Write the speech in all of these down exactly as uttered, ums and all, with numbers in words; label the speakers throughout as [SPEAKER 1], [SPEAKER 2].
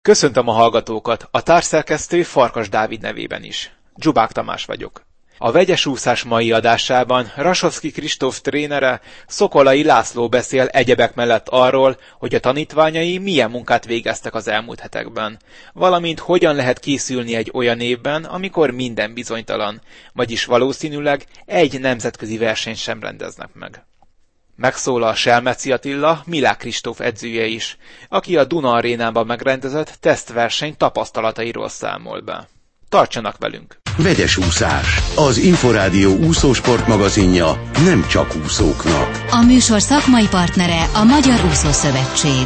[SPEAKER 1] Köszöntöm a hallgatókat, a társszerkesztő Farkas Dávid nevében is. Dzsubák Tamás vagyok. A vegyes úszás mai adásában Rasovszky Kristóf trénere, Szokolai László beszél egyebek mellett arról, hogy a tanítványai milyen munkát végeztek az elmúlt hetekben, valamint hogyan lehet készülni egy olyan évben, amikor minden bizonytalan, vagyis valószínűleg egy nemzetközi versenyt sem rendeznek meg. Megszólal Selmeci Attila, Milák Kristóf edzője is, aki a Duna Arénában megrendezett tesztverseny tapasztalatairól számol be. Tartsanak velünk!
[SPEAKER 2] Vegyes úszás, az Inforádió úszósport magazinja nem csak úszóknak.
[SPEAKER 3] A műsor szakmai partnere a Magyar Úszószövetség.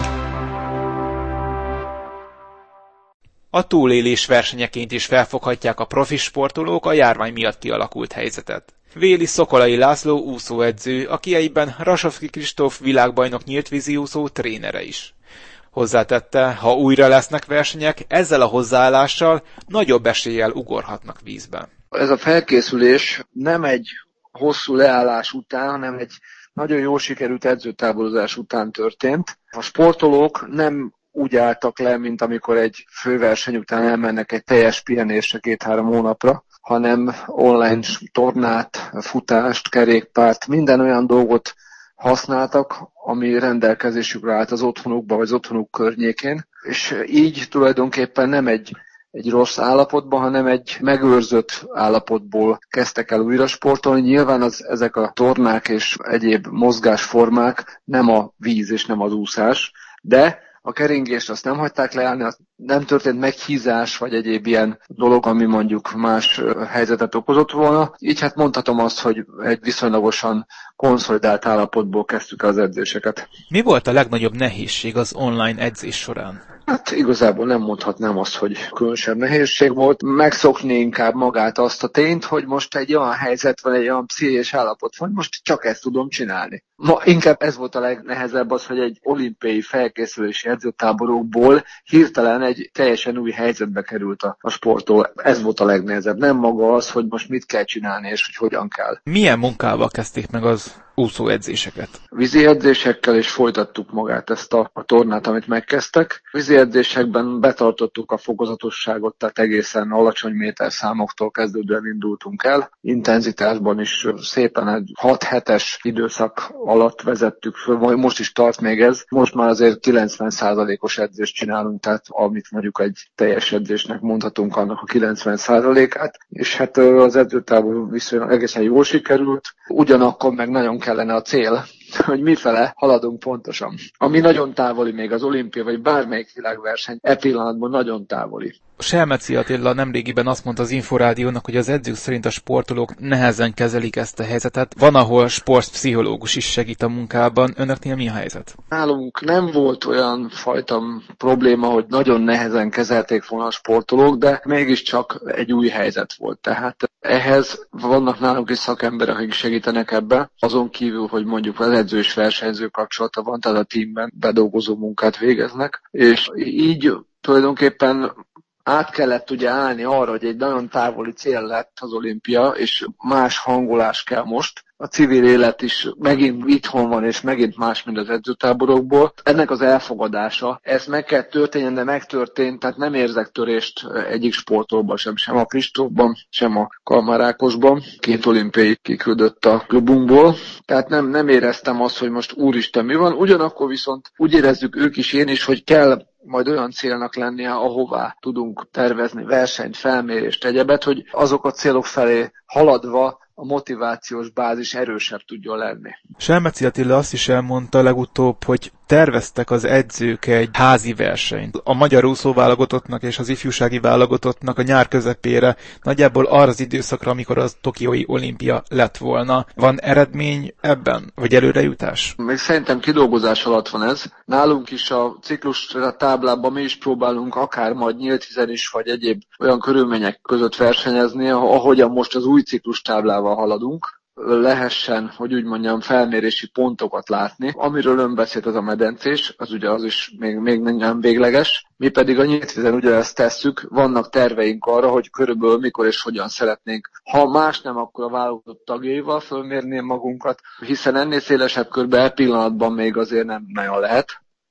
[SPEAKER 1] A túlélés versenyeként is felfoghatják a profi sportolók a járvány miatt kialakult helyzetet. Véli Szokolai László úszóedző, aki egyben Rasovszky Kristóf világbajnok nyíltvízi úszó trénere is. Hozzátette, ha újra lesznek versenyek, ezzel a hozzáállással nagyobb eséllyel ugorhatnak vízbe.
[SPEAKER 4] Ez a felkészülés nem egy hosszú leállás után, hanem egy nagyon jól sikerült edzőtáborozás után történt. A sportolók nem úgy álltak le, mint amikor egy főverseny után elmennek egy teljes pihenésre két-három hónapra, hanem online tornát, futást, kerékpárt, minden olyan dolgot használtak, ami rendelkezésükre állt az otthonukba vagy az otthonuk környékén, és így tulajdonképpen nem egy, egy rossz állapotban, hanem egy megőrzött állapotból kezdtek el újra sportolni. Nyilván az, ezek a tornák és egyéb mozgásformák nem a víz és nem az úszás, de a keringést azt nem hagyták leállni, nem történt meghízás vagy egyéb ilyen dolog, ami mondjuk más helyzetet okozott volna. Így hát mondhatom azt, hogy egy viszonylagosan konszolidált állapotból kezdtük az edzéseket.
[SPEAKER 1] Mi volt a legnagyobb nehézség az online edzés során?
[SPEAKER 4] Hát igazából nem mondhatnám azt, hogy különösebb nehézség volt. Megszokni inkább magát azt a tényt, hogy most egy olyan helyzet van, egy olyan pszichés állapot van, most csak ezt tudom csinálni. Ma inkább ez volt a legnehezebb az, hogy egy olimpiai felkészülési edzőtáborokból hirtelen egy teljesen új helyzetbe került a, a sportol. Ez volt a legnehezebb. Nem maga az, hogy most mit kell csinálni és hogy hogyan kell.
[SPEAKER 1] Milyen munkával kezdték meg az úszóedzéseket?
[SPEAKER 4] Vízi edzésekkel is folytattuk magát ezt a, a tornát, amit megkezdtek. Vízi edzésekben betartottuk a fokozatosságot, tehát egészen alacsony méterszámoktól kezdődően indultunk el. Intenzitásban is szépen egy hat hetes időszak alatt vezettük föl, most is tart még ez. Most már azért kilencven százalékos edzést csinálunk, tehát amit mondjuk egy teljes edzésnek mondhatunk, annak a kilencven százalékát, és hát az edzőtábor viszonylag egészen jól sikerült. Ugyanakkor meg nagyon kellene a cél, hogy mifele haladunk pontosan. Ami nagyon távoli még az olimpia, vagy bármelyik világverseny, e pillanatban nagyon távoli.
[SPEAKER 1] Selmeci Attila nemrégiben azt mondta az Inforádiónak, hogy az edzők szerint a sportolók nehezen kezelik ezt a helyzetet. Van, ahol sportpszichológus is segít a munkában. Önöknél mi a helyzet?
[SPEAKER 4] Nálunk nem volt olyan fajta probléma, hogy nagyon nehezen kezelték volna a sportolók, de mégiscsak egy új helyzet volt. Tehát ehhez vannak nálunk is szakemberek, akik segítenek ebben. Azon kívül, hogy mondjuk az edző és versenyző kapcsolata van, tehát a teamben bedolgozó munkát végeznek. És így tulajdonképpen át kellett ugye állni arra, hogy egy nagyon távoli cél lett az olimpia, és más hangolás kell most. A civil élet is megint itthon van, és megint más, mint az edzőtáborokból. Ennek az elfogadása, ez meg kell történjen, de megtörtént, tehát nem érzek törést egyik sportolban sem, sem a Kristófban, sem a Kalmár Ákosban. Két olimpiai kiküldött a klubunkból, tehát nem, nem éreztem azt, hogy most úristen mi van. Ugyanakkor viszont úgy érezzük ők is, én is, hogy kell majd olyan célnak lennie, ahová tudunk tervezni versenyt, felmérést, egyebet, hogy azok a célok felé haladva a motivációs bázis erősebb tudjon lenni.
[SPEAKER 1] Selmeci Attila azt is elmondta legutóbb, hogy terveztek az edzők egy házi versenyt. A magyar úszóválogatottnak és az ifjúsági válogatottnak a nyár közepére, nagyjából arra az időszakra, amikor az tokiói olimpia lett volna. Van eredmény ebben? Vagy előrejutás?
[SPEAKER 4] Még szerintem kidolgozás alatt van ez. Nálunk is a ciklus táblában mi is próbálunk akár majd nyílt vízen is, vagy egyéb olyan körülmények között versenyezni, ahogyan most az új ciklus táblával haladunk. Lehessen, hogy úgy mondjam, felmérési pontokat látni. Amiről ön beszélt, az a medencés, az ugye az is még, még nem végleges. Mi pedig a nyílt vízen ugyanezt tesszük, vannak terveink arra, hogy körülbelül mikor és hogyan szeretnénk. Ha más nem, akkor a válogatott tagjaival fölmérni magunkat, hiszen ennél szélesebb körben e pillanatban még azért nem nagyon lehet.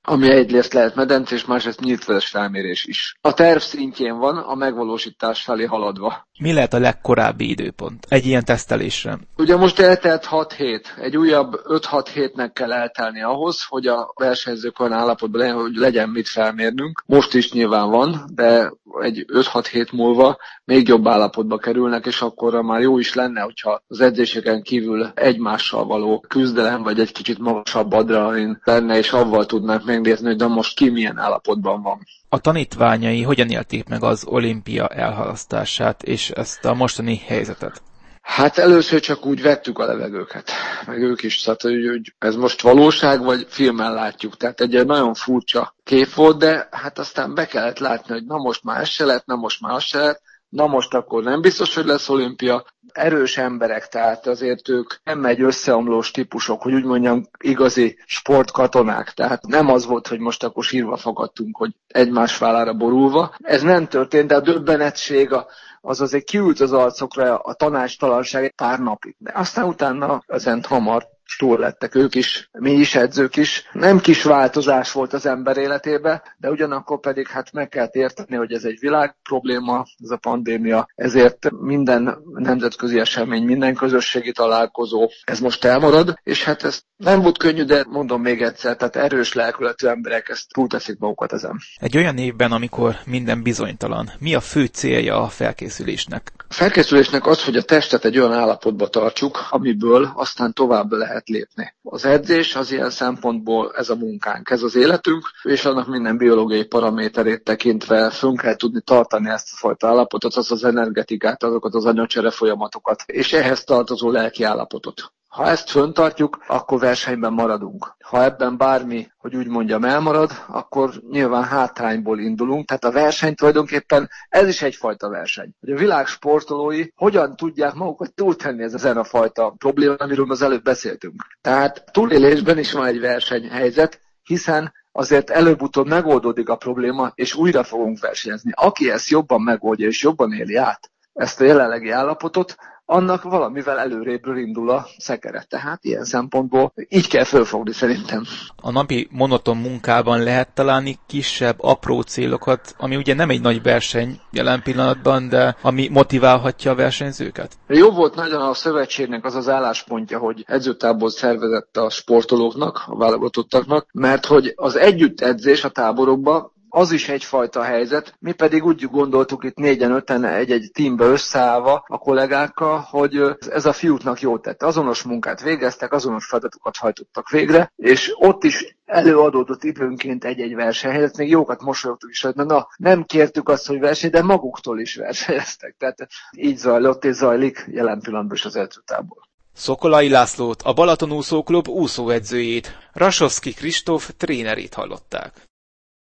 [SPEAKER 4] ami egyrészt lehet medence, és másrészt nyíltveres felmérés is. A terv szintjén van, a megvalósítás felé haladva.
[SPEAKER 1] Mi lehet a legkorábbi időpont egy ilyen tesztelésre?
[SPEAKER 4] Ugye most eltelt hat hét, egy újabb öt-hat hétnek kell eltelni ahhoz, hogy a versenyzők olyan állapotban legyen, hogy legyen mit felmérnünk. Most is nyilván van, de egy öt-hat hét múlva még jobb állapotba kerülnek, és akkor már jó is lenne, hogyha az edzéseken kívül egymással való küzdelem, vagy egy kicsit magasabb adrenalin lenne, és avval tudnánk megnézni, hogy de most ki milyen állapotban van.
[SPEAKER 1] A tanítványai hogyan élték meg az olimpia elhalasztását és ezt a mostani helyzetet?
[SPEAKER 4] Hát először csak úgy vettük a levegőket, meg ők is, tehát, hogy, hogy ez most valóság, vagy filmen látjuk. Tehát egy nagyon furcsa kép volt, de hát aztán be kellett látni, hogy na most már ez se lett, na most már az se lett, na most akkor nem biztos, hogy lesz olimpia. Erős emberek, tehát azért ők nem egy összeomlós típusok, hogy úgy mondjam, igazi sportkatonák. Tehát nem az volt, hogy most akkor sírva fogadtunk, hogy egymás vállára borulva. Ez nem történt, de a döbbenetség, a az azért kiült az arcokra, a tanácstalanság egy pár napig. De aztán utána ezen hamar túl lettek ők is, mi is, edzők is. Nem kis változás volt az ember életébe, de ugyanakkor pedig hát meg kell érteni, hogy ez egy világ probléma, ez a pandémia, ezért minden nemzetközi esemény, minden közösségi találkozó, ez most elmarad, és hát ez nem volt könnyű, de mondom még egyszer, tehát erős lelkületű emberek ezt túlteszik magukat ezen.
[SPEAKER 1] Egy olyan évben, amikor minden bizonytalan, mi a fő célja a felkészülésnek?
[SPEAKER 4] A felkészülésnek az, hogy a testet egy olyan állapotba tartsuk, amiből aztán tovább lehet lépni. Az edzés az ilyen szempontból ez a munkánk, ez az életünk, és annak minden biológiai paraméterét tekintve fönn kell tudni tartani ezt a fajta állapotot, az az energetikát, azokat az anyacsere folyamatokat, és ehhez tartozó lelki állapotot. Ha ezt föntartjuk, akkor versenyben maradunk. Ha ebben bármi, hogy úgy mondjam, elmarad, akkor nyilván hátrányból indulunk. Tehát a verseny tulajdonképpen ez is egyfajta verseny. Hogy a világ sportolói hogyan tudják magukat túltenni ezen a fajta probléma, amiről az előbb beszéltünk. Tehát túlélésben is van egy versenyhelyzet, hiszen azért előbb-utóbb megoldódik a probléma, és újra fogunk versenyezni. Aki ezt jobban megoldja és jobban éli át ezt a jelenlegi állapotot, annak valamivel előrébről indul a szekere. Tehát ilyen szempontból így kell fölfogni szerintem.
[SPEAKER 1] A napi monoton munkában lehet találni kisebb, apró célokat, ami ugye nem egy nagy verseny jelen pillanatban, de ami motiválhatja a versenyzőket?
[SPEAKER 4] Jó volt nagyon a szövetségnek az az álláspontja, hogy edzőtábor szervezett a sportolóknak, a válogatottaknak, mert hogy az együttedzés a táborokban az is egyfajta helyzet, mi pedig úgy gondoltuk itt négyen-öten egy-egy teambe összeállva a kollégákkal, hogy ez a fiúknak jót tett. Azonos munkát végeztek, azonos feladatokat hajtottak végre, és ott is előadódott időnként egy-egy versenyhelyzet, még jókat mosolyogtuk is, hogy na, nem kértük azt, hogy verseny, de maguktól is versenyeztek. Tehát így zajlott és zajlik jelen pillanatban is az edzőtábor.
[SPEAKER 1] Szokolai Lászlót, a Balaton úszóklub úszóedzőjét, Rasovszky Kristóf trénerét hallották.